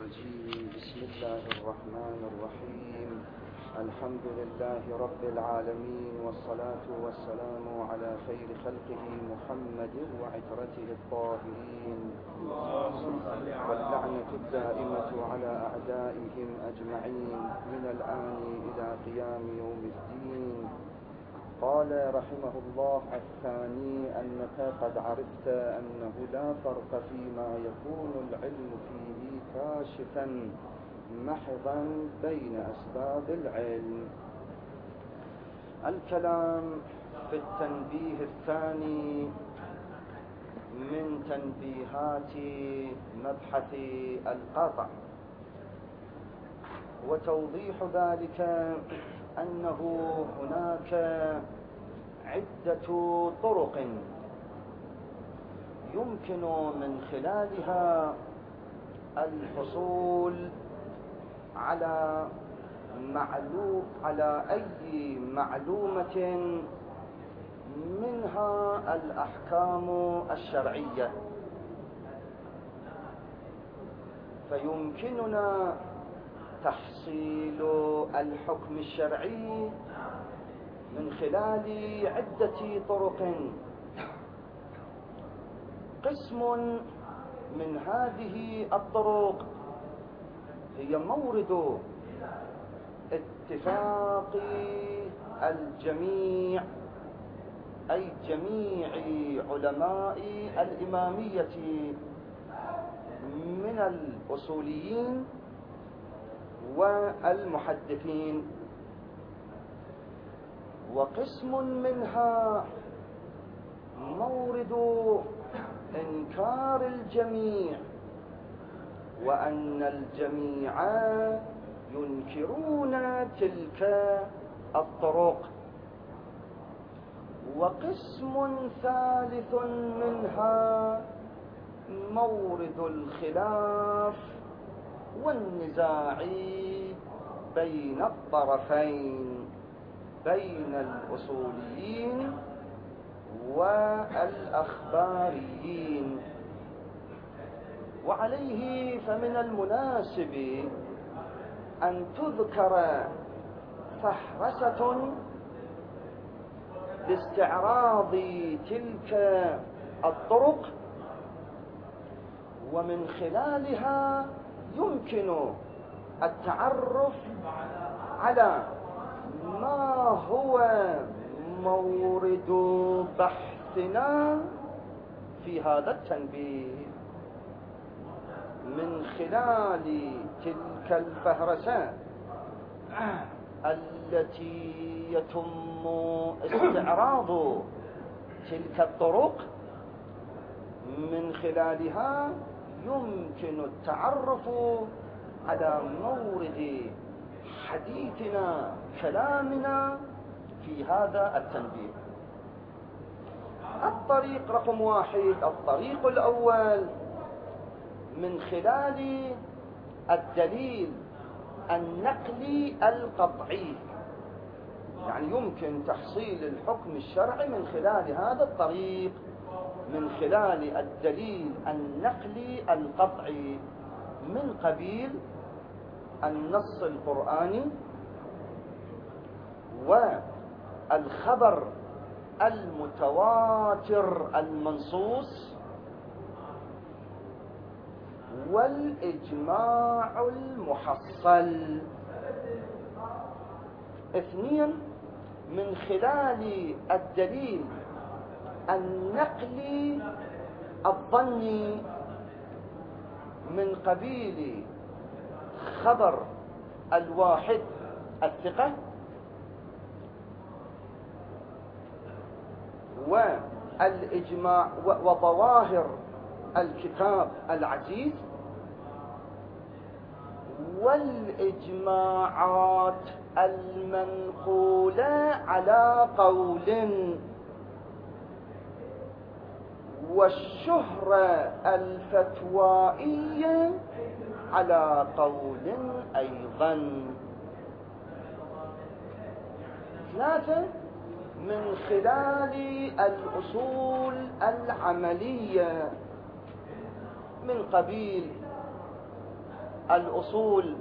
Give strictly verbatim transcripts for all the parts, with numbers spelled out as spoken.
الرجيم. بسم الله الرحمن الرحيم. الحمد لله رب العالمين، والصلاة والسلام على خير خلقه محمد وعترته الطاهرين، واللعنة الدائمة على أعدائهم أجمعين من الآن إلى قيام يوم الدين. قال رحمه الله: الثاني أنك قد عرفت أنه لا فرق فيما يكون العلم فيه كاشفا محضا بين أسباب العلم. الكلام في التنبيه الثاني من تنبيهات مبحث القاطع، وتوضيح ذلك أنه هناك عدة طرق يمكن من خلالها الحصول على معلوم على أي معلومة منها الأحكام الشرعية. فيمكننا تحصيل الحكم الشرعي من خلال عدة طرق. قسم من هذه الطرق هي مورد اتفاق الجميع، أي جميع علماء الإمامية من الأصوليين والمحدثين. وقسم منها مورد إنكار الجميع، وأن الجميع ينكرون تلك الطرق. وقسم ثالث منها مورد الخلاف والنزاع بين الطرفين، بين الأصوليين والأخباريين. وعليه فمن المناسب أن تذكر فهرسة لاستعراض تلك الطرق، ومن خلالها يمكن التعرف على ما هو مورد بحثنا في هذا التنبيه. من خلال تلك الفهرسة التي يتم استعراض تلك الطرق، من خلالها يمكن التعرف على مورد حديثنا، كلامنا في هذا التنبيه. الطريق رقم واحد، الطريق الأول من خلال الدليل النقلي القطعي، يعني يمكن تحصيل الحكم الشرعي من خلال هذا الطريق، من خلال الدليل النقلي القطعي من قبيل النص القرآني والخبر المتواتر المنصوص والإجماع المحصل. اثنين، من خلال الدليل النقلي الظني من قبيل خبر الواحد الثقة والإجماع وظواهر الكتاب العزيز والإجماعات المنقولة على قول، والشهرة الفتوائية على قول أيضا. ثلاثة، من خلال الأصول العملية من قبيل الأصول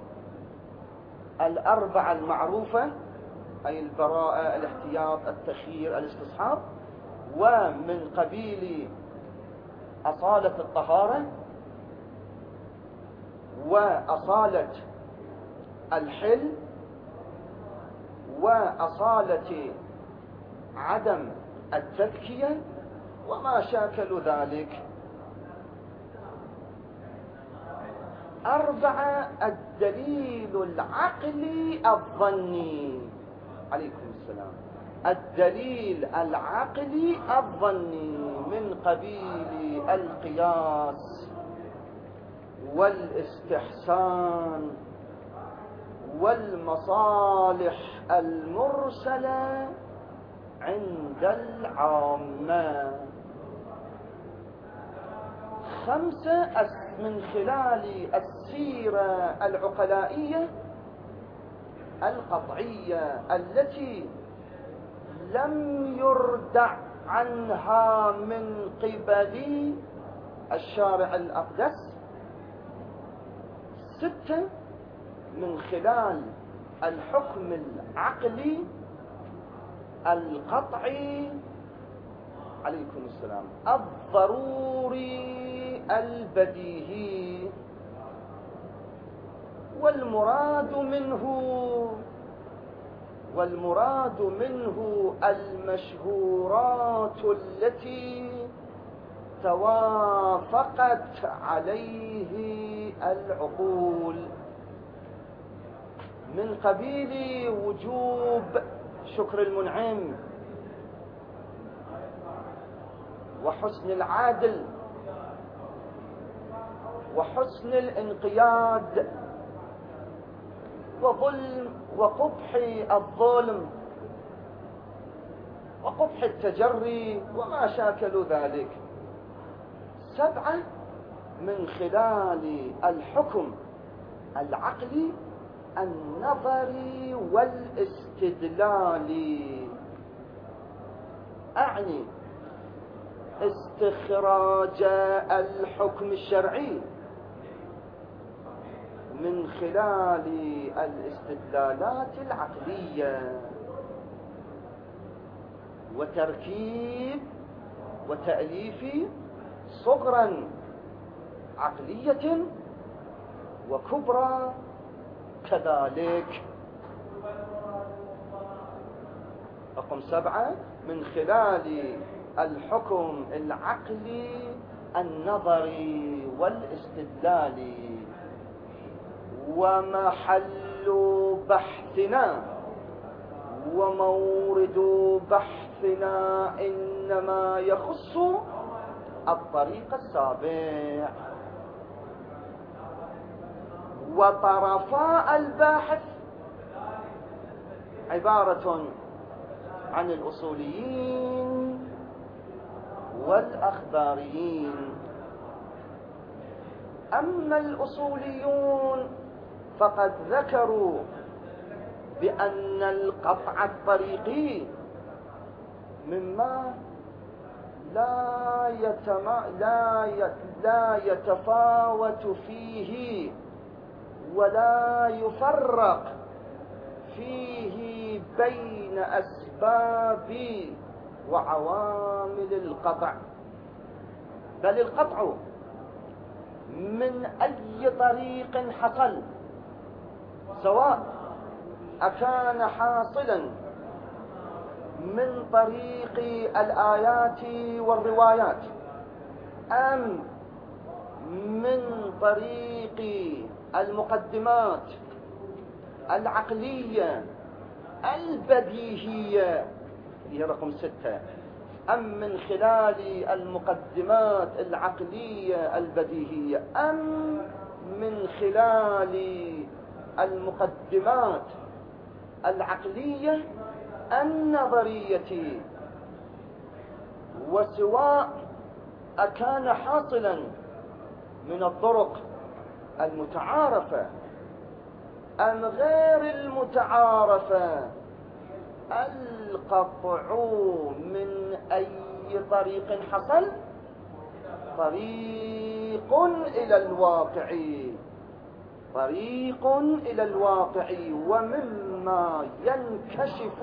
الأربعة المعروفة، أي البراءة، الاحتياط، التخيير، الاستصحاب، ومن قبيل أصالة الطهارة وأصالة الحل وأصالة عدم التذكية وما شاكل ذلك. أربعة، الدليل العقلي الظني. عليكم السلام. الدليل العقلي الظني من قبيل القياس والاستحسان والمصالح المرسلة عند العامة. خمسة، من خلال السيرة العقلائية القطعية التي لم يردع عنها من قبل الشارع الأقدس. ستة، من خلال الحكم العقلي القطعي، عليكم السلام، الضروري البديهي، والمراد منه والمراد منه المشهورات التي توافقت عليه العقول، من قبيل وجوب شكر المنعم وحسن العادل وحسن الانقياد وظلم وقبح الظلم وقبح التجري وما شاكل ذلك. سبعة، من خلال الحكم العقلي النظري والاستدلالي، أعني استخراج الحكم الشرعي من خلال الاستدلالات العقلية وتركيب وتأليف صغرا عقلية وكبرى كذلك. رقم سبعة، من خلال الحكم العقلي النظري والاستدلالي. ومحل بحثنا ومورد بحثنا إنما يخص الطريق السابع، وطرفاء الباحث عبارة عن الأصوليين والأخباريين. أما الأصوليون فقد ذكروا بأن القطع الطريقي مما لا يتما لا لا يتفاوت فيه ولا يفرق فيه بين أسباب وعوامل القطع، بل القطع من أي طريق حصل، سواء أكان حاصلا من طريق الآيات والروايات أم من طريق المقدمات العقلية البديهية، هي رقم ستة، أم من خلال المقدمات العقلية البديهية أم من خلال المقدمات العقلية النظرية، وسواء أكان حاصلا من الطرق المتعارفة أم غير المتعارفة، القطع من أي طريق حصل طريق إلى الواقع طريق إلى الواقع، ومما ينكشف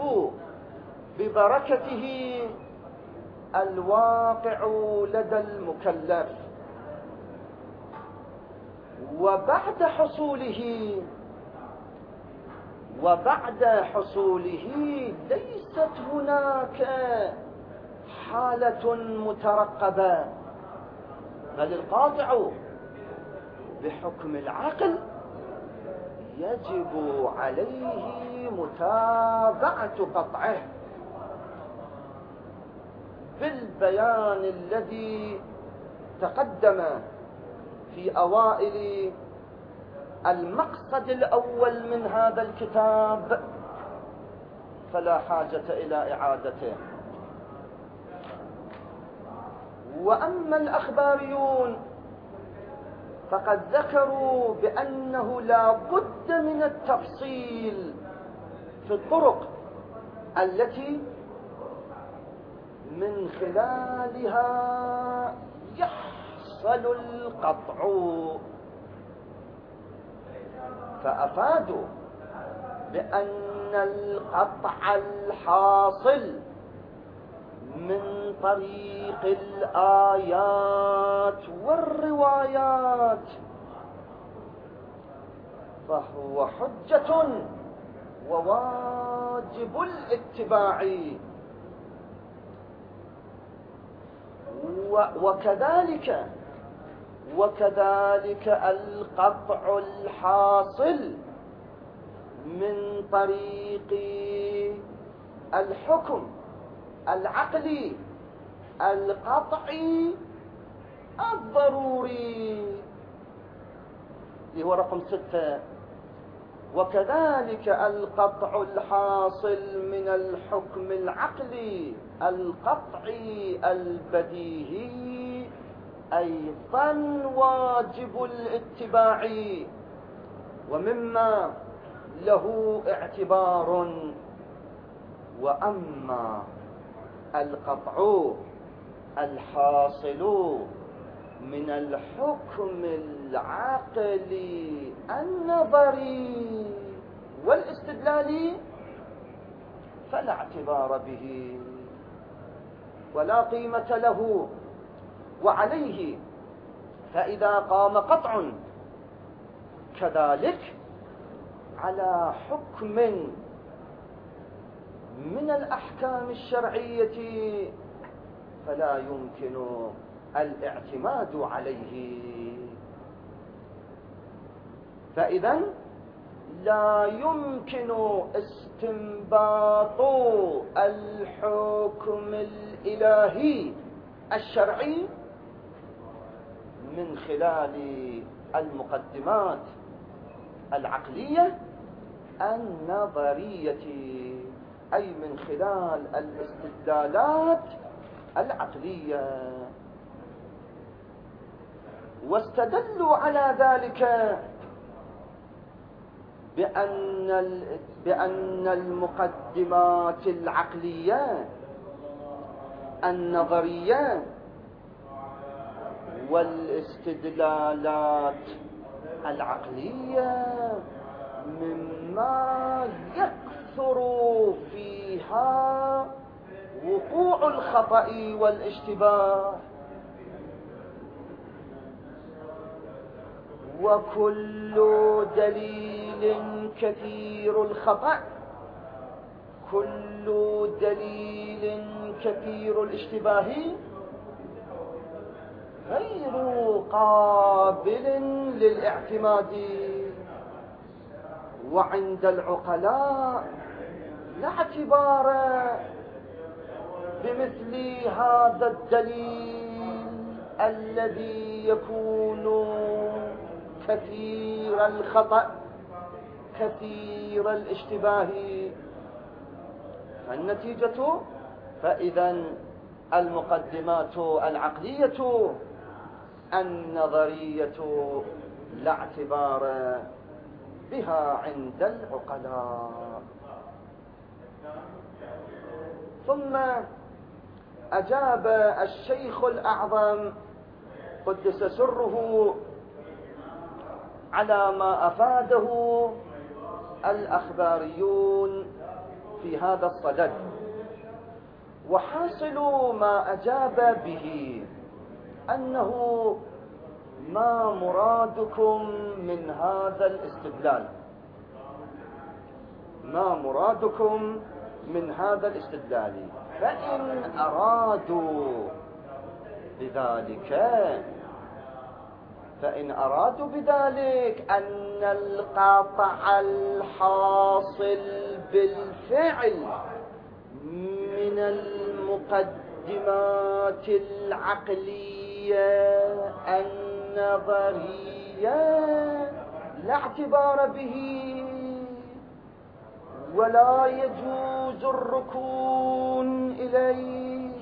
ببركته الواقع لدى المكلف. وبعد حصوله وبعد حصوله ليست هناك حالة مترقبة، بل القاطع بحكم العقل يجب عليه متابعة قطعه بالبيان الذي تقدم في أوائل المقصد الأول من هذا الكتاب، فلا حاجة إلى إعادته. وأما الأخباريون فقد ذكروا بأنه لا بد من التفصيل في الطرق التي من خلالها يحصل القطع، فأفادوا بأن القطع الحاصل من طريق الآيات والروايات فهو حجة وواجب الاتباع، وكذلك وكذلك القطع الحاصل من طريق الحكم العقلي القطعي الضروري اللي هو رقم ستة. وكذلك القطع الحاصل من الحكم العقلي القطعي البديهي أيضا واجب الاتباع ومما له اعتبار. وأما القطع الحاصل من الحكم العقلي النظري والاستدلالي فلا اعتبار به ولا قيمة له، وعليه فإذا قام قطع كذلك على حكم من الأحكام الشرعية فلا يمكن الاعتماد عليه. فإذا لا يمكن استنباط الحكم الإلهي الشرعي من خلال المقدمات العقلية النظرية، أي من خلال الاستدلالات العقلية. واستدلوا على ذلك بأن بأن المقدمات العقلية النظرية والاستدلالات العقلية مما يكثر فيها وقوع الخطأ والاشتباه، وكل دليل كثير الخطأ كل دليل كثير الاشتباه غير قابل للاعتماد. وعند العقلاء لا اعتبار بمثل هذا الدليل الذي يكون كثير الخطأ كثير الاشتباه. النتيجة فإذا المقدمات العقلية النظرية لا اعتبار بها عند العقلاء. ثم أجاب الشيخ الأعظم قدس سره على ما أفاده الأخباريون في هذا الصدد. وحاصل ما أجاب به أنه ما مرادكم من هذا الاستدلال، ما مرادكم من هذا الاستدلال؟ فإن أرادوا بذلك فإن أرادوا بذلك أن القطع الحاصل بالفعل من المقدمات العقلية النظرية لا اعتبار به ولا يجوز الركون إليه.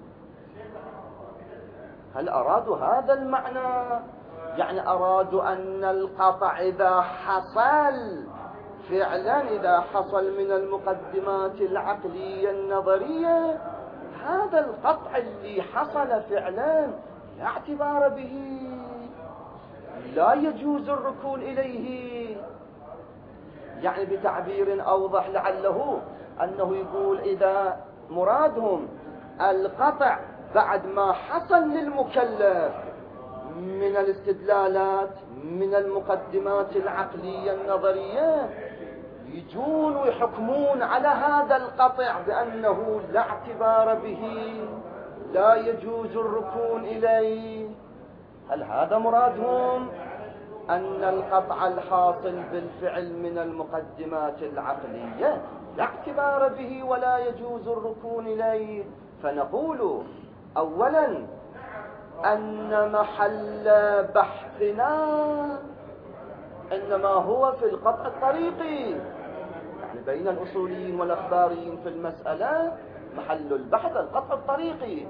هل أرادوا هذا المعنى؟ يعني أرادوا أن القطع إذا حصل فعلا، إذا حصل من المقدمات العقلية النظرية، هذا القطع اللي حصل فعلا لا اعتبار به، لا يجوز الركون إليه. يعني بتعبير أوضح لعله أنه يقول إذا مرادهم القطع بعد ما حصل للمكلف من الاستدلالات من المقدمات العقلية النظرية، يجون ويحكمون على هذا القطع بأنه لا اعتبار به، لا يجوز الركون إليه. هل هذا مرادهم؟ أن القطع الحاصل بالفعل من المقدمات العقلية لا اعتبار به ولا يجوز الركون إليه. فنقول أولا أن محل بحثنا إنما هو في القطع الطريقي، يعني بين الأصوليين والأخباريين في المسألة محل البحث القطع الطريقي.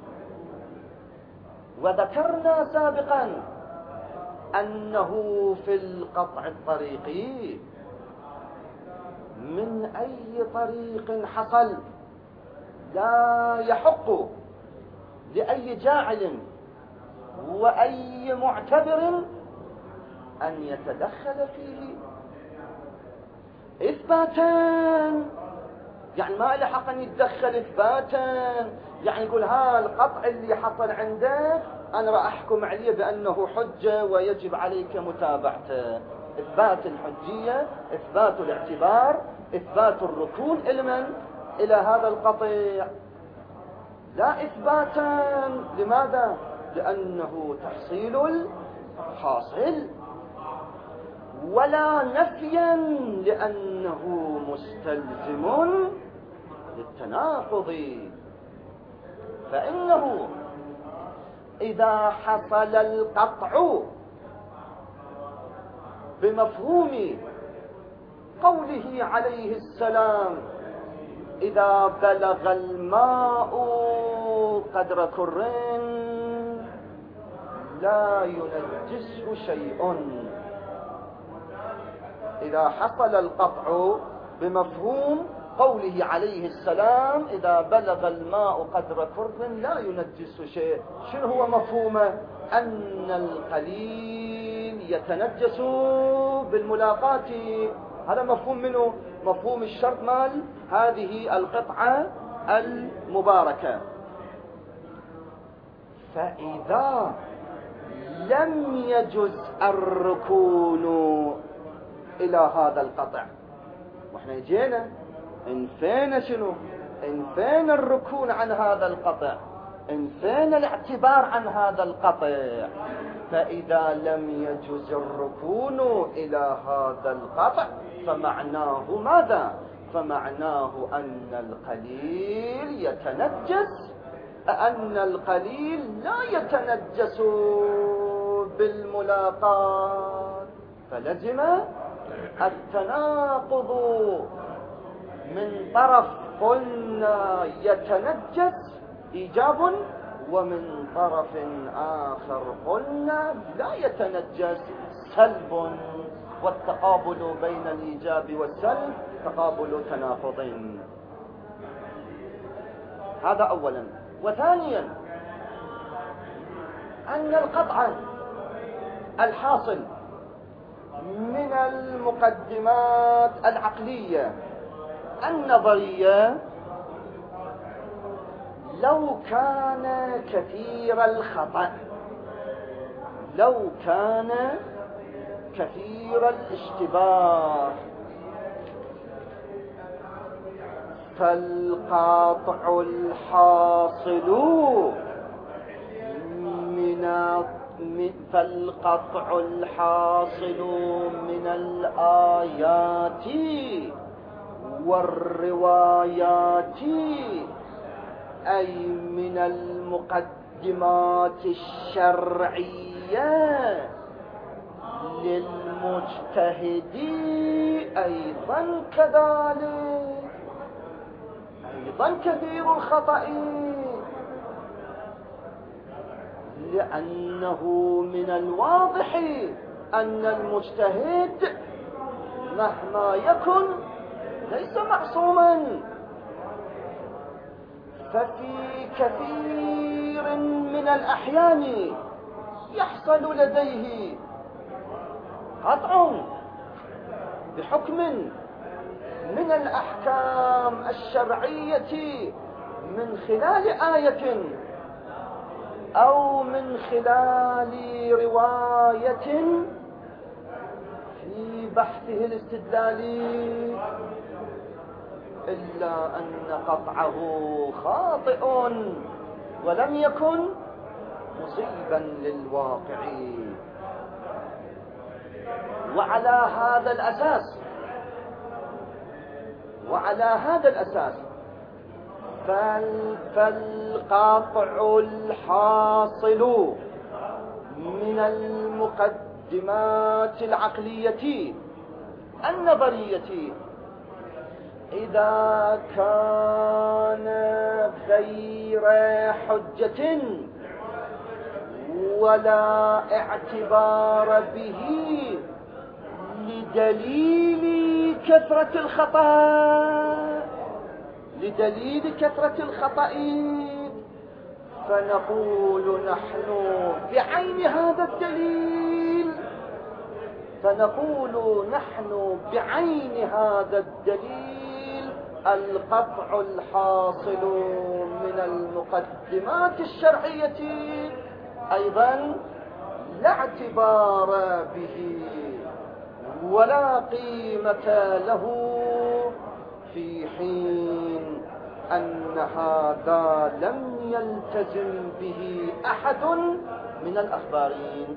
وذكرنا سابقا أنه في القطع الطريقي من أي طريق حصل لا يحق لأي جاعل وأي معتبر أن يتدخل فيه إثباتا. يعني ما له حق أن يتدخل إثباتا، يعني يقول ها القطع اللي حصل عندك أنا راح أحكم عليه بأنه حجة ويجب عليك متابعته. إثبات الحجية، إثبات الاعتبار، إثبات الركون إلمن إلى هذا القطع، لا إثباتا. لماذا؟ لأنه تحصيل الحاصل، ولا نفيا لأنه مستلزم للتناقض. فإنه إذا حصل القطع بمفهوم قوله عليه السلام إذا بلغ الماء قدر كر لا ينجسه شيء، إذا حصل القطع بمفهوم قوله عليه السلام إذا بلغ الماء قدر كر لا ينجسه شيء، شنو هو مفهومه؟ أن القليل يتنجس بالملاقاة. هذا مفهوم منه؟ مفهوم الشرط مال هذه القطعة المباركة. فإذا لم يجز الركون إلى هذا القطع، وإحنا جينا انفينا شنو؟ انفينا الركون عن هذا القطع، انفينا الاعتبار عن هذا القطع. فإذا لم يجز الركون إلى هذا القطع فمعناه ماذا؟ فمعناه أن القليل يتنجس، أن القليل لا يتنجس بالملاقاة. فلزم التناقض من طرف قلنا يتنجس إيجاب، ومن طرف آخر قلنا لا يتنجس سلب، والتقابل بين الإيجاب والسلب تقابل تناقض. هذا أولا. وثانيا أن القطع الحاصل من المقدمات العقلية النظرية لو كان كثير الخطأ، لو كان كثير الاشتباه، فالقاطع الحاصل من فالقطع الحاصل من الآيات والروايات أي من المقدمات الشرعية للمجتهد أيضا كذلك، أيضا كثير الخطأ، لأنه من الواضح أن المجتهد مهما يكن ليس معصوما، ففي كثير من الأحيان يحصل لديه قطع بحكم من الأحكام الشرعية من خلال آية أو من خلال رواية في بحثه الاستدلالي، إلا أن قطعه خاطئ ولم يكن مصيبا للواقع. وعلى هذا الأساس وعلى هذا الأساس فالقاطع الحاصل من المقدمات العقلية النظرية إذا كان غير حجة ولا اعتبار به لدليل كثرة الخطأ لدليل كثرة الخطأ فنقول نحن بعين هذا الدليل فنقول نحن بعين هذا الدليل القطع الحاصل من المقدمات الشرعية أيضا لا اعتبار به ولا قيمة له، في حين أن هذا لم يلتزم به أحد من الأخبارين.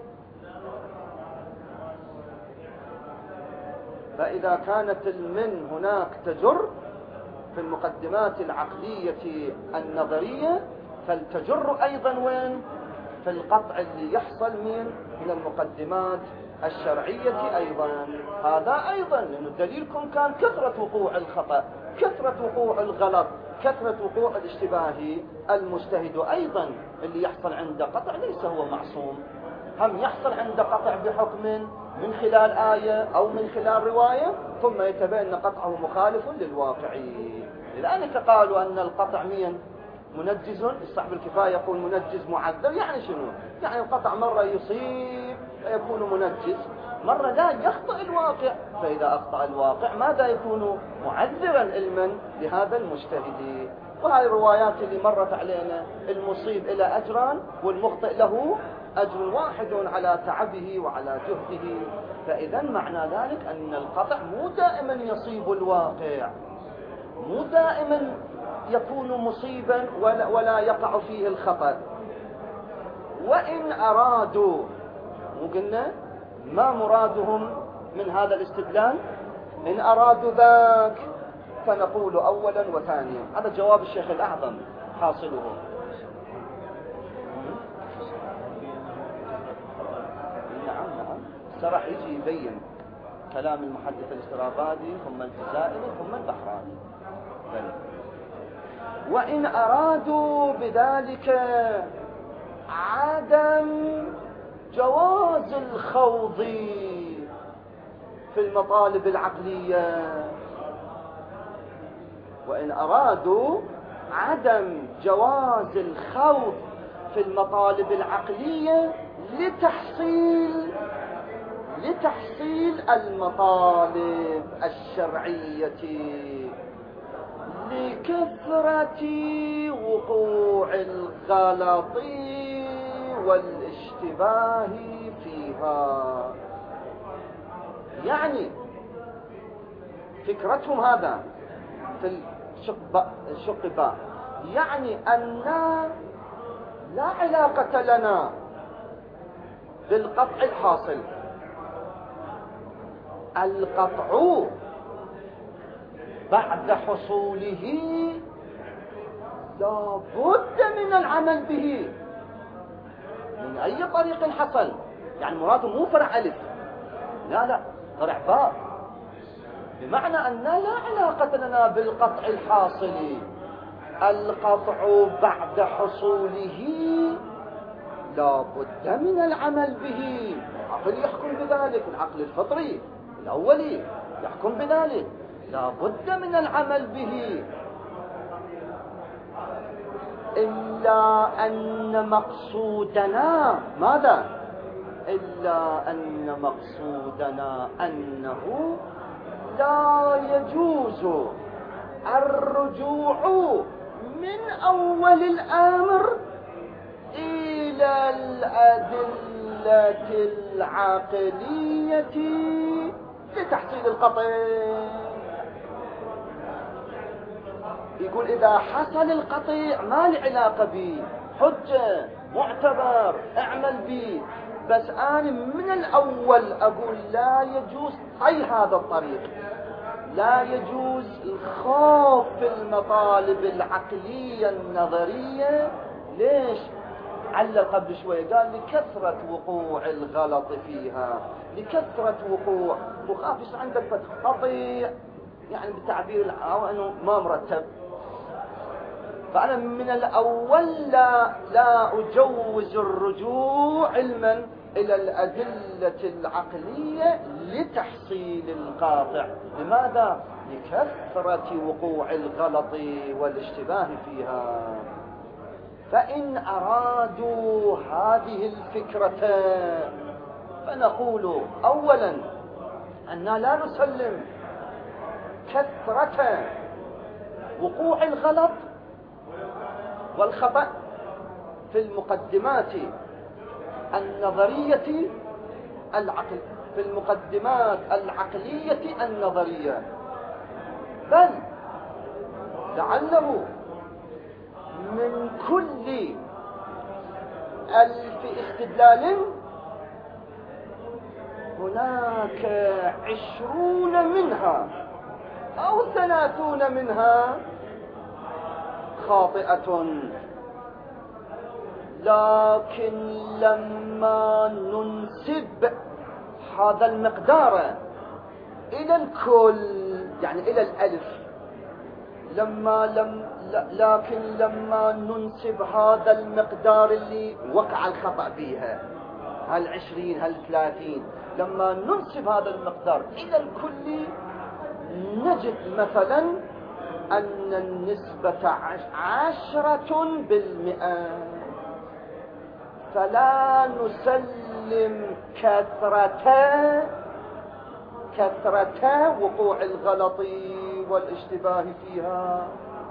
فإذا كانت المن هناك تجر في المقدمات العقلية النظرية فلتجر أيضا وين؟ في القطع اللي يحصل من من المقدمات الشرعية أيضا. هذا أيضا لأن دليلكم كان كثرة وقوع الخطأ، كثرة وقوع الغلط، كثرة وقوع الاشتباه. المجتهد أيضا اللي يحصل عنده قطع ليس هو معصوم، هم يحصل عنده قطع بحكم من خلال آية أو من خلال رواية ثم يتبين قطعه مخالف للواقع. لذلك قالوا أن القطع مين منجز، صاحب الكفاية يقول منجز معذر. يعني شنو؟ يعني القطع مرة يصيب فيكون منجز، مرة لا يخطئ الواقع، فإذا أخطأ الواقع ماذا يكون معذرا علما لهذا المجتهد. وهذه الروايات اللي مرت علينا المصيب إلى أجران والمخطئ له أجر واحد على تعبه وعلى جهده. فإذا معنى ذلك أن القطع مو دائما يصيب الواقع، مو دائما يكون مصيبا ولا, ولا يقع فيه الخطأ. وإن أرادوا، وقلنا ما مرادهم من هذا الاستدلال، إن أرادوا ذاك فنقول أولا وثانيا. هذا جواب الشيخ الأعظم حاصله. نعم نعم سرح يجي يبين كلام المحدث الاسترابادي ثم الجزائري ثم البحراني. وإن أرادوا بذلك عدم جواز الخوض في المطالب العقلية، وإن أرادوا عدم جواز الخوض في المطالب العقلية لتحصيل لتحصيل المطالب الشرعية لكثرة وقوع الغلط والاشتباه فيها. يعني فكرتهم هذا في الشقباء، يعني أن لا علاقة لنا بالقطع الحاصل. القطع بعد حصوله لا بد من العمل به من أي طريق حصل. يعني مراده مو فرع ألف، لا لا، فرع باء، بمعنى أن لا علاقة لنا بالقطع الحاصل. القطع بعد حصوله لا بد من العمل به. العقل يحكم بذلك، العقل الفطري الأولي يحكم بذلك، لا بد من العمل به. إلا أن مقصودنا ماذا؟ إلا أن مقصودنا أنه لا يجوز الرجوع من أول الأمر إلى الأدلة العقلية لتحصيل القطع. يقول إذا حصل القطع ما لي علاقة به، حجة معتبر اعمل به، بس أنا من الأول أقول لا يجوز أي هذا الطريق، لا يجوز الخوف في المطالب العقلية النظرية. ليش؟ علل قبل شوية قال لكثرة وقوع الغلط فيها، لكثرة وقوع، وخاف يصير عندك قطع يعني بالتعبير العام أنه ما مرتب. فأنا من الأول لا, لا أجوز الرجوع علما إلى الأدلة العقلية لتحصيل القاطع. لماذا؟ لكثرة وقوع الغلط والاشتباه فيها. فإن أرادوا هذه الفكرة فنقول أولا أن لا نسلم كثرة وقوع الغلط والخطأ في المقدمات النظرية العقل في المقدمات العقلية النظرية، بل لعله من كل ألف استدلال هناك عشرون منها أو ثلاثون منها خاطئة. لكن لما ننسب هذا المقدار إلى الكل، يعني إلى الألف، لما لم لكن لما ننسب هذا المقدار اللي وقع الخطأ بها، هالعشرين هالثلاثين، لما ننسب هذا المقدار إلى الكل نجد مثلا أن النسبة عشرة بالمئة. فلا نسلم كثرة كثرة وقوع الغلط والاشتباه فيها.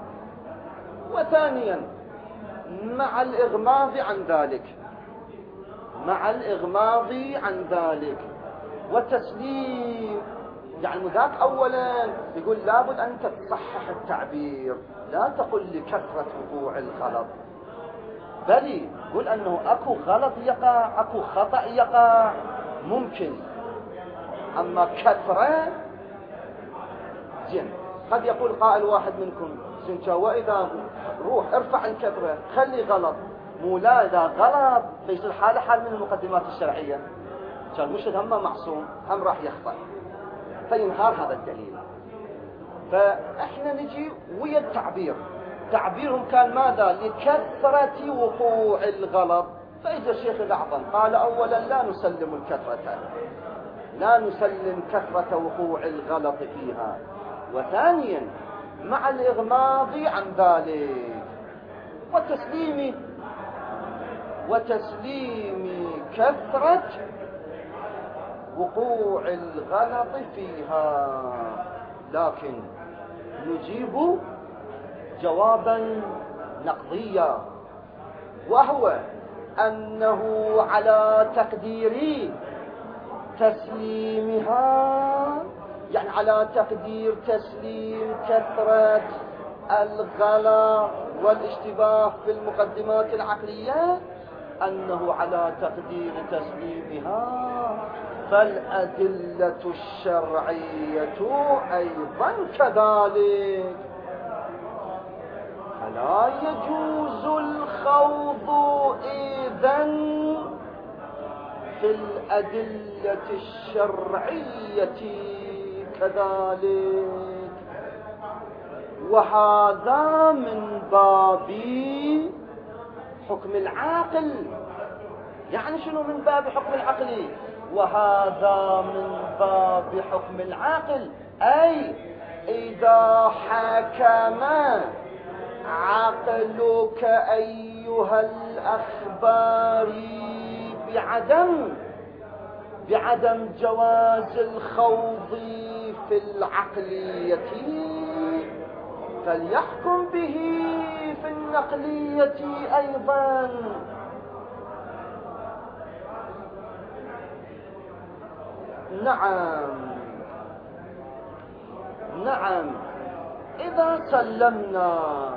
وثانيا مع الإغماض عن ذلك مع الإغماض عن ذلك وتسليم، يعني ذاك أولا يقول لابد أن تصحح التعبير، لا تقل لكثرة وقوع الغلط، بل يقول أنه أكو غلط يقع، أكو خطأ يقع ممكن، أما كثرة زين. قد يقول قائل واحد منكم زين، وإذا روح ارفع الكثرة خلي غلط، مو لا إذا غلط فيصير حاله حال من المقدمات الشرعية، كان المرشد هم معصوم هم راح يخطأ فينهار هذا الدليل. فإحنا نجي ويا التعبير، تعبيرهم كان ماذا؟ لكثرة وقوع الغلط. فإذا الشيخ الأعظم قال أولا لا نسلم الكثرة، لا نسلم كثرة وقوع الغلط فيها، وثانيا مع الإغماض عن ذلك وتسليم وتسليم كثرة وقوع الغلط فيها، لكن نجيب جوابا نقضيا، وهو أنه على تقدير تسليمها، يعني على تقدير تسليم كثرة الغلط والاشتباه في المقدمات العقلية، أنه على تقدير تسليمها فالأدلة الشرعية أيضا كذلك، فلا يجوز الخوض إذن في الأدلة الشرعية كذلك. وهذا من باب حكم العاقل. يعني شنو من باب حكم العقل؟ وهذا من باب حكم العاقل، أي إذا حكم عقلك أيها الأخباري بعدم بعدم جواز الخوض في العقلية، فليحكم به في النقلية أيضا. نعم نعم إذا سلمنا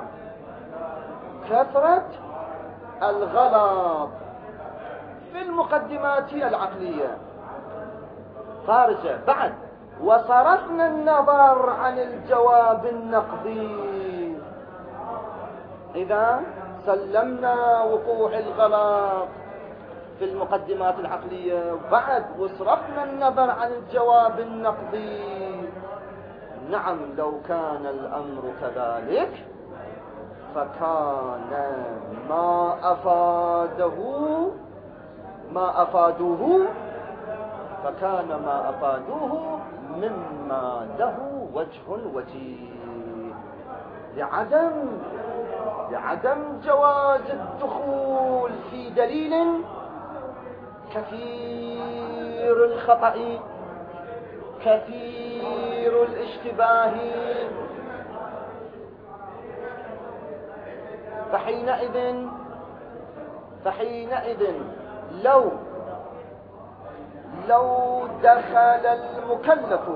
كثرة الغلط في المقدمات العقلية خارجة بعد، وصرفنا النظر عن الجواب النقدي، إذا سلمنا وقوع الغلط في المقدمات العقلية بعد وصرفنا النظر عن الجواب النقدي، نعم لو كان الأمر كذلك فكان ما أفاده ما أفادوه فكان ما أفادوه مما له وجه وجيه، لعدم لعدم جواز الدخول في دليل كثير الخطأ كثير الاشتباه، فحينئذ فحينئذ لو لو دخل المكلف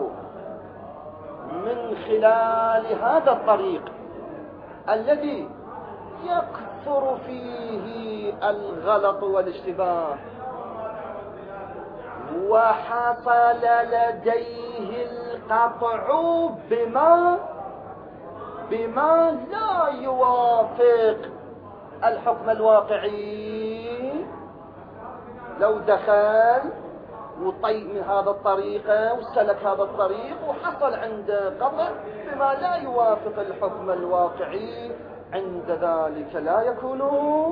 من خلال هذا الطريق الذي يكثر فيه الغلط والاشتباه وحصل لديه القطع بما بما لا يوافق الحكم الواقعي، لو دخل وطي من هذا الطريق وسلك هذا الطريق وحصل عنده قطع بما لا يوافق الحكم الواقعي، عند ذلك لا يكون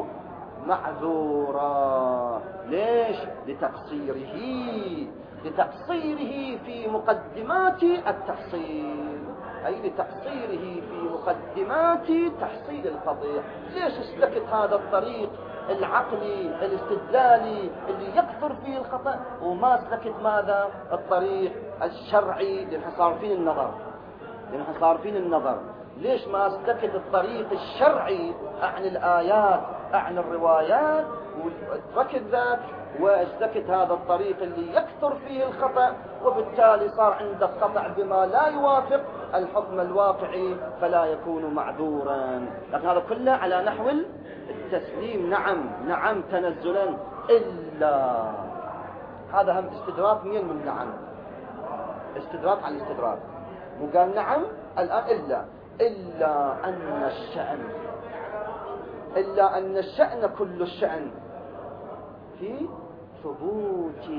معذورا. ليش؟ لتقصيره لتقصيره في مقدمات التحصيل، أي لتقصيره في مقدمات تحصيل القضية. ليش استكت هذا الطريق العقلي الاستدلالي اللي يكثر فيه الخطأ وما استكت ماذا الطريق الشرعي للحصارفين النظر للحصارفين النظر ليش ما استكت الطريق الشرعي عن الآيات عن الروايات وتركت ذاك واستكت هذا الطريق اللي يكثر فيه الخطأ، وبالتالي صار عندك قطع بما لا يوافق الحكم الواقعي فلا يكون معذورا. لكن هذا كله على نحو التسليم. نعم نعم تنزلا، إلا هذا هم استدراك من من نعم استدراك على الاستدراك، مو قال نعم الآن إلا إلا أن الشأن إلا أن الشأن كل الشأن في ثبوت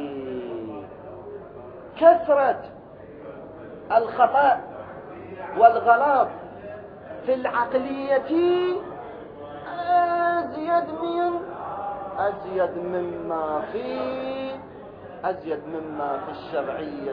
كثرة الخطأ والغلط في العقلية أزيد من أزيد مما في أزيد مما في الشرعية.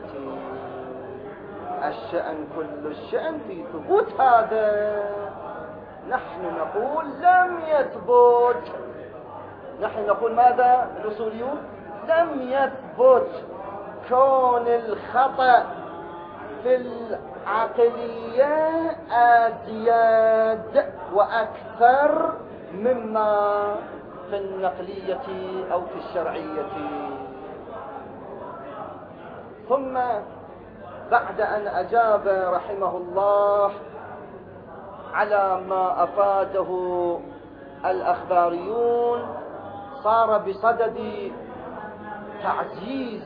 الشأن كل الشأن في ثبوت هذا. نحن نقول لم يثبت نحن نقول ماذا الأصوليون؟ لم يثبت كون الخطأ في العقلية أزيد وأكثر مما في النقلية أو في الشرعية. ثم بعد أن أجاب رحمه الله على ما أفاده الأخباريون، صار بصدد تعزيز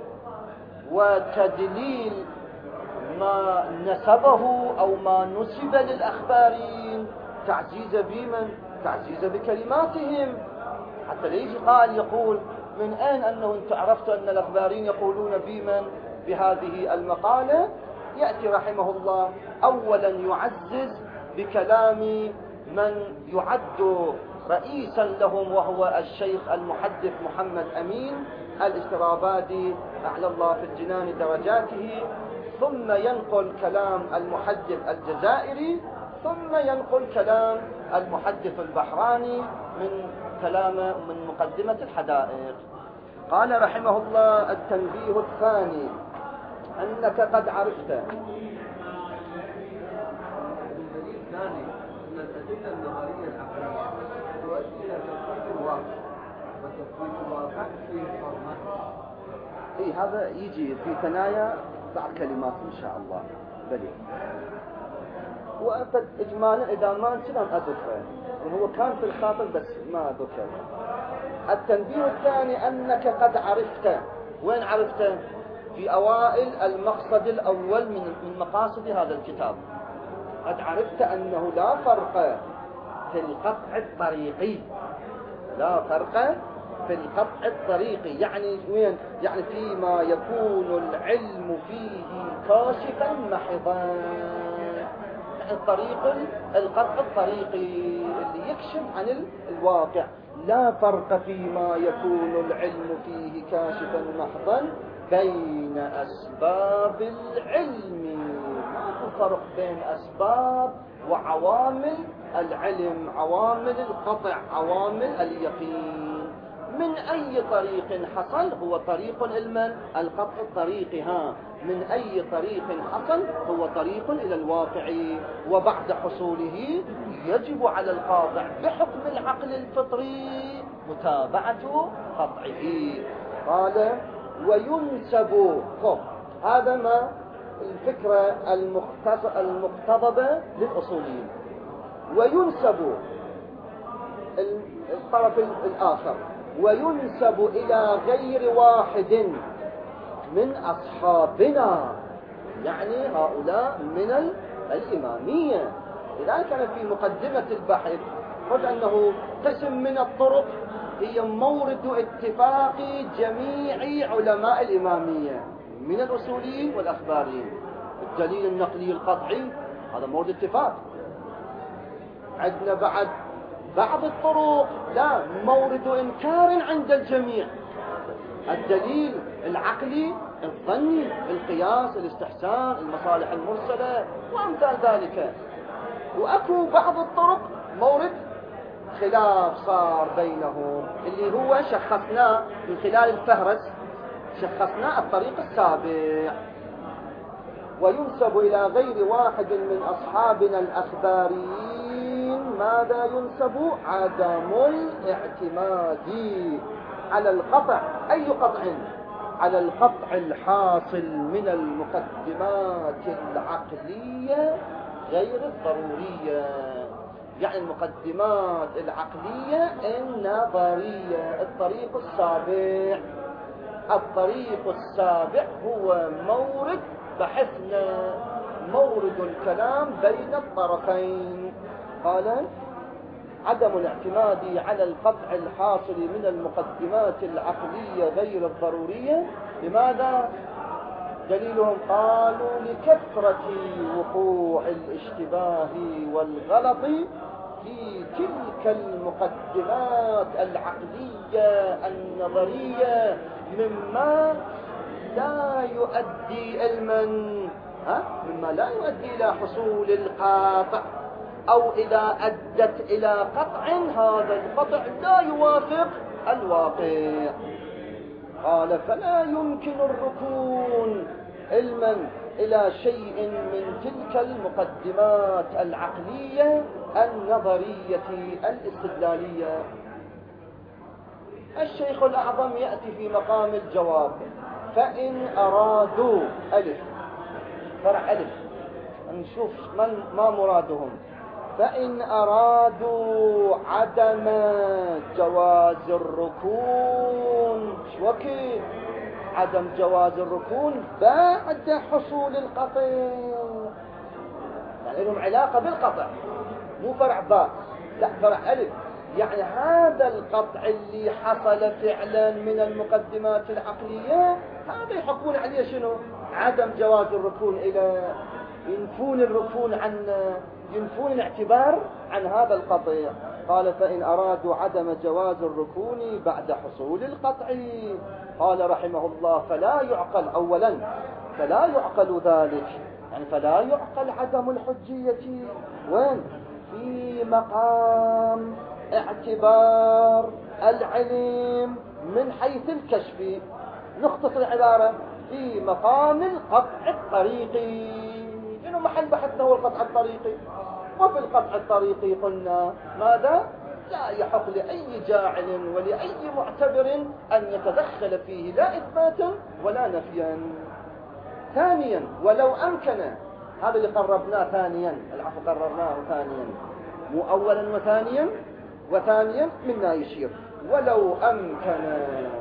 وتدليل ما نسبه أو ما نسب للأخباريين، تعزيز بمن؟ تعزيز بكلماتهم، حتى ليجي قائل يقول من أين أنه أنت عرفت أن الأخباريين يقولون بمن بهذه المقالة؟ يأتي رحمه الله أولا يعزز بكلام من يعد رئيسا لهم وهو الشيخ المحدث محمد أمين الاسترابادي أعلى الله في الجنان درجاته، ثم ينقل كلام المحدث الجزائري، ثم ينقل كلام المحدث البحراني من كلام من مقدمة الحدائق. قال رحمه الله: التنبيه الثاني أنك قد عرفت. الدليل الثاني أن الأدلة النظرية العقلية تؤدي إلى تفويت الواقع، وتفويت الواقع فيه حرمة. إيه هذا يجي في ثنايا بعض كلمات إن شاء الله. بلي وأفد إجمالا إذا ما نسلم أذكره، وهو كان في الخاطر بس ما ذكر. التنبيه الثاني أنك قد عرفت. وين عرفت؟ في أوائل المقصد الأول من من مقاصد هذا الكتاب. قد عرفت أنه لا فرق في القطع الطريقي، لا فرق في القطع الطريقي. يعني وين؟ يعني فيما يكون العلم فيه كاشفا محضا، يعني الطريق القطع الطريقي اللي يكشف عن الواقع. لا فرق فيما يكون العلم فيه كاشفا محضا بين أسباب العلم. ما فرق بين أسباب وعوامل العلم، عوامل القطع، عوامل اليقين. من أي طريق حصل هو طريق المن القطع الطريقي. ها من أي طريق حصل هو طريق إلى الواقع، وبعد حصوله يجب على القاطع بحكم العقل الفطري متابعة قطعه. قال: وينسب. هذا ما الفكرة المقتضبة للأصوليين. وينسب الطرف الآخر، وينسب إلى غير واحد من أصحابنا، يعني هؤلاء من الإمامية. لذلك كان في مقدمة البحث قلت أنه قسم من الطرق هي مورد اتفاق جميع علماء الإمامية من الأصوليين والأخباريين. الدليل النقلي القطعي هذا مورد اتفاق. عندنا بعد بعض الطرق لا مورد إنكار عند الجميع. الدليل العقلي الظني، القياس، الاستحسان، المصالح المرسلة وأمثال ذلك. وأكو بعض الطرق مورد خلاف صار بينهم، اللي هو شخصناه من خلال الفهرس، شخصناه الطريق السابع. وينسب إلى غير واحد من أصحابنا الأخباريين ماذا ينسب؟ عدم الاعتماد على القطع. أي قطع؟ على القطع الحاصل من المقدمات العقلية غير الضرورية، يعني المقدمات العقلية النظرية. الطريق السابع الطريق السابع هو مورد بحثنا، مورد الكلام بين الطرفين. قال: عدم الاعتماد على القطع الحاصل من المقدمات العقلية غير الضرورية. لماذا؟ دليلهم قالوا: لكثرة وقوع الاشتباه والغلط في تلك المقدمات العقلية النظرية، مما لا يؤدي علما ها مما لا يؤدي إلى حصول القاطع، أو إذا أدت إلى قطع هذا القطع لا يوافق الواقع. قال فلا يمكن الركون علما إلى شيء من تلك المقدمات العقلية النظرية الاستدلالية. الشيخ الأعظم يأتي في مقام الجواب: فإن أرادوا ألف فرع ألف، نشوف ما مرادهم. فإن أرادوا عدم جواز الركون، شوكي عدم جواز الركون بعد حصول القطع، يعني لهم علاقة بالقطع، مو فرع باء، لا فرع ألف. يعني هذا القطع اللي حصل فعلا من المقدمات العقلية، هذا يحكمون عليه شنو؟ عدم جواز الركون، إلى ينفون الركون عن ينفون الاعتبار عن هذا القطع. قال فإن أرادوا عدم جواز الركون بعد حصول القطع، قال رحمه الله فلا يعقل، أولا فلا يعقل ذلك، يعني فلا يعقل عدم الحجية وين؟ في مقام اعتبار العلم من حيث الكشف. نختصر العبارة: في مقام القطع الطريقي، إنه محل بحثنا هو القطع الطريقي. وفي القطع الطريقي قلنا ماذا؟ لا يحق لأي جاعل ولأي معتبر أن يتدخل فيه لا إثباتا ولا نفيا. ثانيا ولو أمكن، هذا اللي قربناه ثانيا، العفو قررناه ثانيا، مو أولا وثانيا، وثانيا منا يشير. ولو أمكن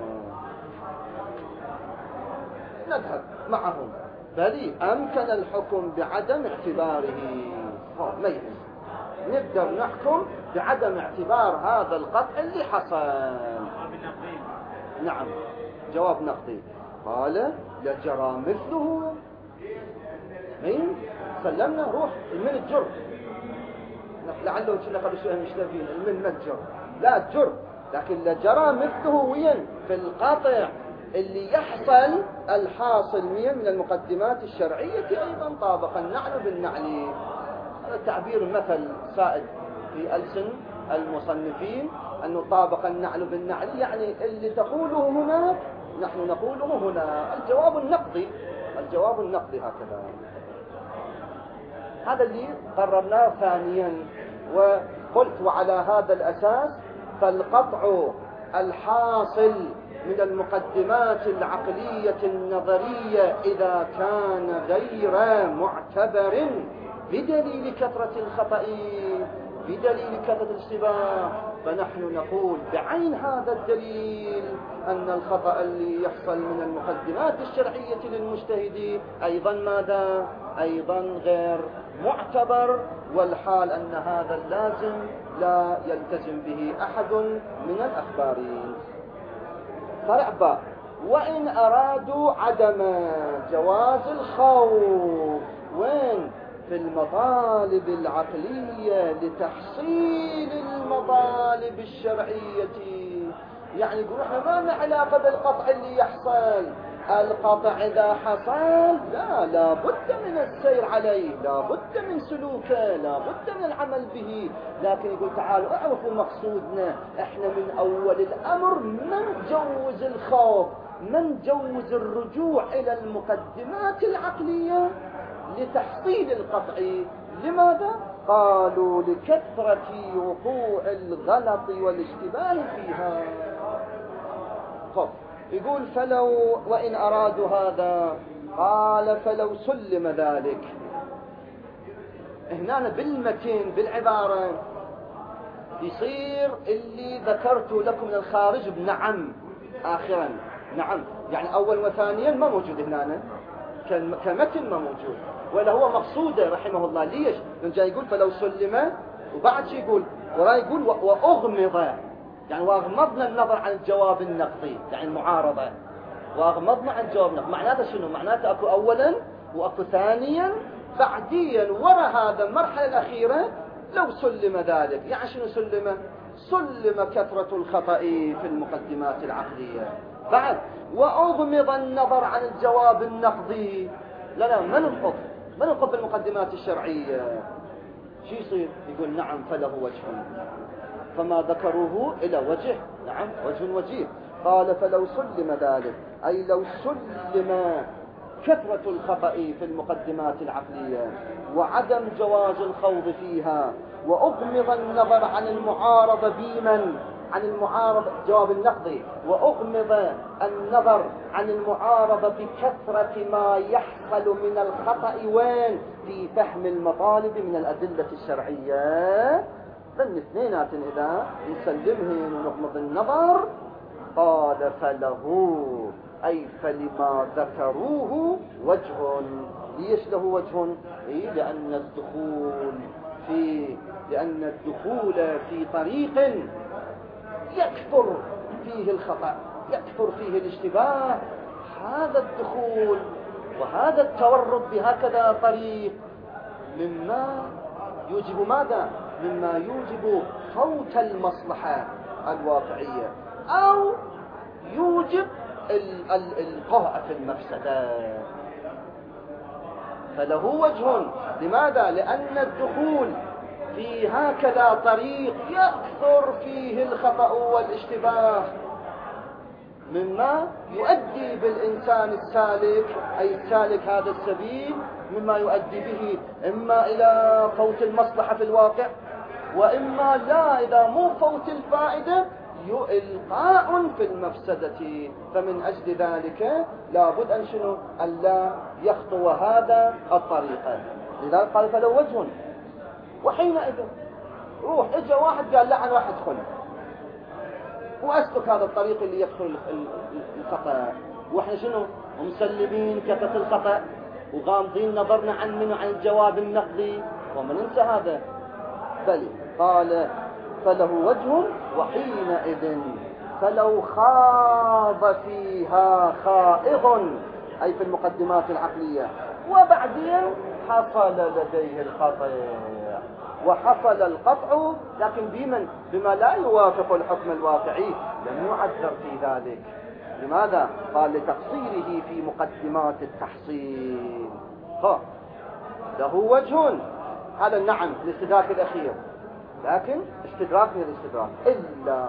نذهب معهم، بل أمكن الحكم بعدم اعتباره، ما يهم، نقدر نحكم بعدم اعتبار هذا القطع اللي حصل. نعم، جواب نقضي. قال لجرى مثله، مين سلمنا روح من الجر، لعله كنا قبل شوية مشتفين من متجر، لا الجر، لكن لجرى مثله وين؟ في القطع اللي يحصل الحاصل من المقدمات الشرعية أيضا طابق النعل بالنعل. هذا تعبير مثل سائد في ألسن المصنفين، أنه طابق النعل بالنعل، يعني اللي تقوله هناك نحن نقوله هنا. الجواب النقضي، الجواب النقضي هكذا. هذا اللي قررناه ثانيا. وقلت وعلى هذا الأساس فالقطع الحاصل من المقدمات العقلية النظرية إذا كان غير معتبر بدليل كثرة الخطأ، بدليل كثرة الاشتباه، فنحن نقول بعين هذا الدليل أن الخطأ اللي يحصل من المقدمات الشرعية للمجتهد أيضا ماذا؟ أيضا غير معتبر، والحال أن هذا اللازم لا يلتزم به أحد من الأخبارين. فرع باء: وإن أرادوا عدم جواز الخوف، وين؟ في المطالب العقلية لتحصيل المطالب الشرعية. يعني يقول احنا ما لنا علاقة بالقطع اللي يحصل، القطع إذا حصل لا لا بد من السير عليه، لا بد من سلوكه، لا بد من العمل به. لكن يقول تعالوا اعرفوا مقصودنا، احنا من أول الأمر ما نجوز الخوف، ما نجوز الرجوع إلى المقدمات العقلية لتحصيل القطع. لماذا؟ قالوا لكثرة وقوع الغلط والاشتباه فيها. طب يقول فلو وإن أرادوا هذا، قال فلو سلم ذلك. هنا بالمتين بالعبارة يصير اللي ذكرت لكم من الخارج بنعم آخرا، نعم، يعني أول وثانيا ما موجود هنا كمتن، ما موجود، ولا هو مقصوده رحمه الله. ليش؟ لأنه جاي يقول فلو سلم، وبعد شي يقول وراء يقول وأغمض، يعني وأغمضنا النظر عن الجواب النقضي، يعني المعارضة، وأغمضنا عن الجواب النقضي. معناته شنو؟ معناته أكو أولا وأكو ثانيا، بعديا وراء هذا المرحلة الأخيرة لو سلم ذلك. يعني شنو سلم؟ سلم كثرة الخطأ في المقدمات العقلية. بعد وأغمض النظر عن الجواب النقضي، لا لا ما ننقض ما ننقض بالمقدمات الشرعية. شو يصير؟ يقول نعم فله وجه، فما ذكروه إلى وجه، نعم وجه وجيه، قال فلو سلم ذلك، أي لو سلم كثرة الخطأ في المقدمات العقلية وعدم جواز الخوض فيها، وأغمض النظر عن المعارضة بيما عن المعارضة جواب النقضي، وأغمض النظر عن المعارضة بكثرة ما يحصل من الخطأ وين في فهم المطالب من الأدلة الشرعية، ذن اثنينات إذا نسلمهن ونغمض النظر. قال فله، أي فلما ذكروه وجه. ليش له وجه؟ إيه لأن الدخول في لأن الدخول في طريق يكثر فيه الخطأ، يكثر فيه الاشتباه، هذا الدخول وهذا التورط بهكذا طريق مما يوجب ماذا؟ مما يوجب فوت المصلحة الواقعية أو يوجب القاء في المفسدة. فله وجه. لماذا؟ لأن الدخول في هكذا طريق يكثر فيه الخطأ والاشتباه مما يؤدي بالإنسان السالك، أي السالك هذا السبيل، مما يؤدي به إما إلى فوت المصلحة في الواقع، وإما لا إذا مو فوت الفائدة إلقاء في المفسدة. فمن أجل ذلك لابد أن شنو ألا يخطو هذا الطريق. لذلك قال فلو وجه. وحينئذ روح اجا واحد قال لا أنا راح أدخل وأسلك هذا الطريق اللي يدخل الخطأ، وإحنا شنو مسلمين كثرة الخطأ وغامضين نظرنا عن منه عن الجواب النقدي وما ننسى هذا. بل قال فله وجه. وحينئذ فلو خاض فيها خائض، أي في المقدمات العقلية، وبعدين حصل لديه الخطأ وحصل القطع، لكن بمن بما لا يوافق الحكم الواقعي، لم يعذر في ذلك. لماذا؟ قال لتقصيره في مقدمات التحصيل. ها له وجه. هذا نعم الاستدراك الأخير، لكن استدراك من الاستدراك، إلا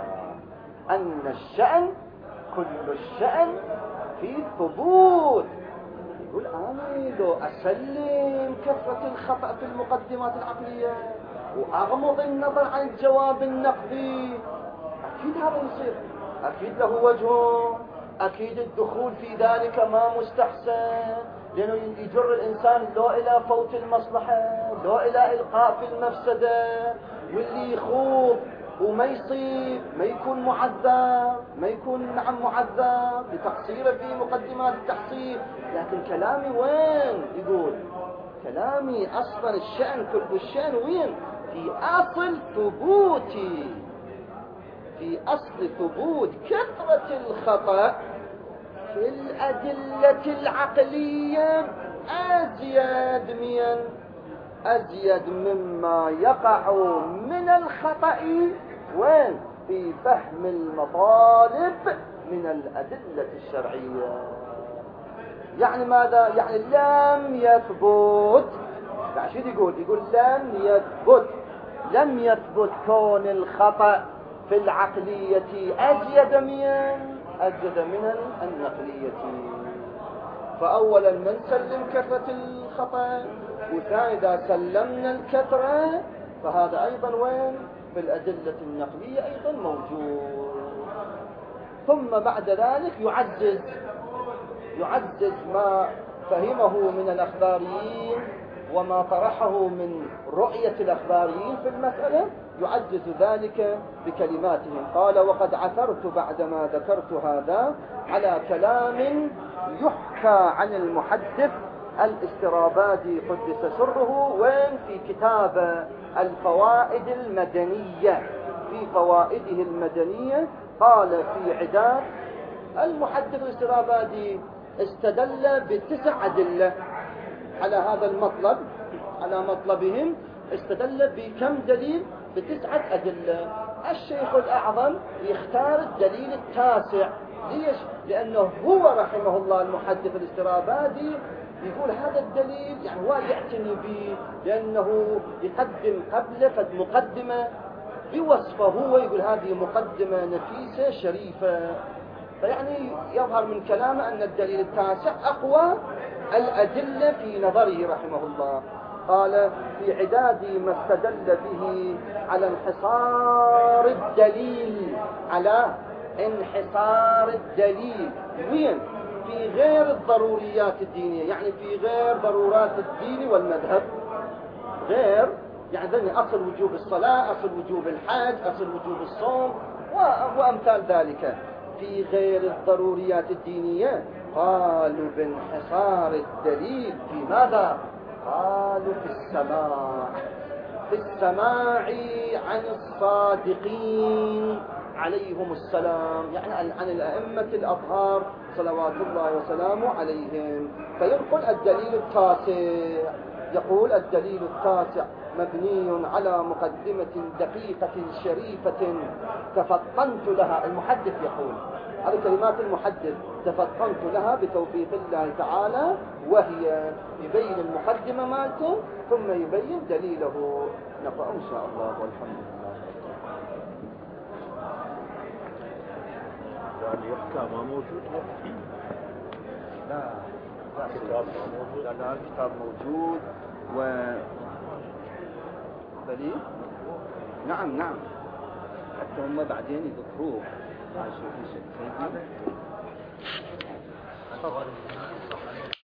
أن الشأن كل الشأن في ثبوت. يقول أنا لو أسلم كثرة الخطأ في المقدمات العقلية وأغمض النظر عن الجواب النقدي، أكيد هذا يصير، أكيد له وجه، أكيد الدخول في ذلك ما مستحسن، لأنه يجر الإنسان لو إلى فوت المصلحة لو إلى إلقاء في المفسدة، واللي يخوض وما يصيب ما يكون معذب، ما يكون نعم معذب لتقصيره في مقدمات التحصيل. لكن كلامي وين؟ يقول كلامي أصلا الشأن كل الشأن وين؟ في أصل ثبوتي، في أصل ثبوت كثرة الخطأ في الأدلة العقلية أزيد من أزيد مما يقع من الخطأ وين؟ في فهم المطالب من الأدلة الشرعية. يعني ماذا؟ يعني لم يثبت، يعني شو يقول؟ يقول لم يثبت لم يثبت كون الخطأ في العقلية أزيد من أزيد من النقلية. فأولا من سلم كثرة الخطأ، وثاني إذا سلمنا الكثرة فهذا أيضا وين؟ في الأدلة النقلية أيضا موجود. ثم بعد ذلك يعزز يعزز ما فهمه من الأخباريين وما طرحه من رؤية الأخباريين في المسألة، يعزز ذلك بكلماتهم. قال وقد عثرت بعدما ذكرت هذا على كلام يحكى عن المحدث الاسترابادي قدس سره، وين؟ في كتاب الفوائد المدنية، في فوائده المدنية قال في عداد المحدث الاسترابادي استدل بتسع أدلة على هذا المطلب، على مطلبهم استدل بكم دليل؟ بتسعة أدلة. الشيخ الأعظم يختار الدليل التاسع. ليش؟ لأنه هو رحمه الله المحدث الاسترابادي يقول هذا الدليل يعني هو يعتني به، لأنه يقدم قبله فد مقدمة بوصفه هو، يقول هذه مقدمة نفيسة شريفة. فيعني يظهر من كلامه أن الدليل التاسع أقوى الأدلة في نظره رحمه الله. قال في عداد ما استدل به على انحصار الدليل، على انحصار الدليل وين؟ في غير الضروريات الدينية، يعني في غير ضرورات الدين والمذهب، غير يعني ذني أصل وجوب الصلاة، أصل وجوب الحج، أصل وجوب الصوم وأمثال ذلك، في غير الضروريات الدينية. قالوا بانحصار الدليل في ماذا؟ قالوا في السماع، في السماع عن الصادقين عليهم السلام، يعني عن الأئمة الأطهار صلوات الله وسلامه عليهم. فينقل الدليل التاسع، يقول الدليل التاسع مبني على مقدمة دقيقة شريفة تفطنت لها، المحدث يقول هذه كلمات المحدث، تفطنت لها بتوفيق الله تعالى، وهي يبين المقدمة مالته ثم يبين دليله. نقرأ إن شاء الله والحمد لله. يعني يحكى ما موجود؟ لا لا كتاب موجود؟ لا لا الكتاب موجود و بلي نعم نعم، حتى هم بعدين يذكروه. شوف شيء